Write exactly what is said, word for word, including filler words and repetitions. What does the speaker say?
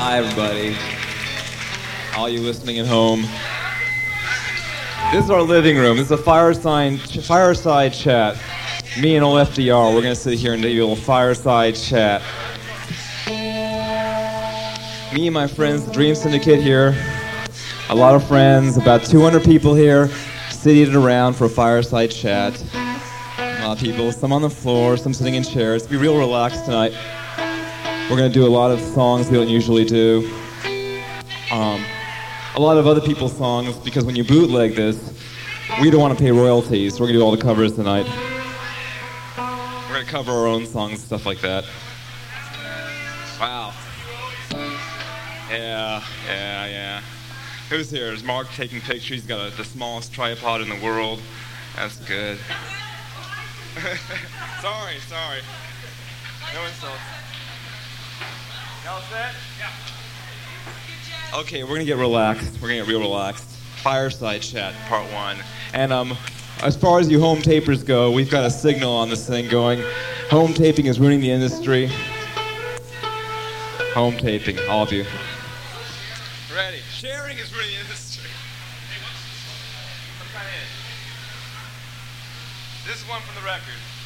Hi, everybody. All you listening at home. This is our living room. This is a fireside, fireside chat. Me and old F D R, we're going to sit here and do a little fireside chat. Me and my friends, the Dream Syndicate here. A lot of friends, about two hundred people here, seated around for a fireside chat. A lot of people, some on the floor, some sitting in chairs. Be real relaxed tonight. We're going to do a lot of songs we don't usually do. Um, a lot of other people's songs, because when you bootleg this, we don't want to pay royalties, so we're going to do all the covers tonight. We're going to cover our own songs, stuff like that. Wow. Yeah, yeah, yeah. Who's here? Is Mark taking pictures? He's got a, the smallest tripod in the world. That's good. sorry, sorry. No insults. Y'all set? Yeah. Okay, we're gonna get relaxed. We're gonna get real relaxed. Fireside chat, part one. And um, as far as you home tapers go, we've got a signal on this thing going. Home taping is ruining the industry. Home taping, all of you. Ready? Sharing is ruining the industry. Hey, what's, what's that in? This is one from the record.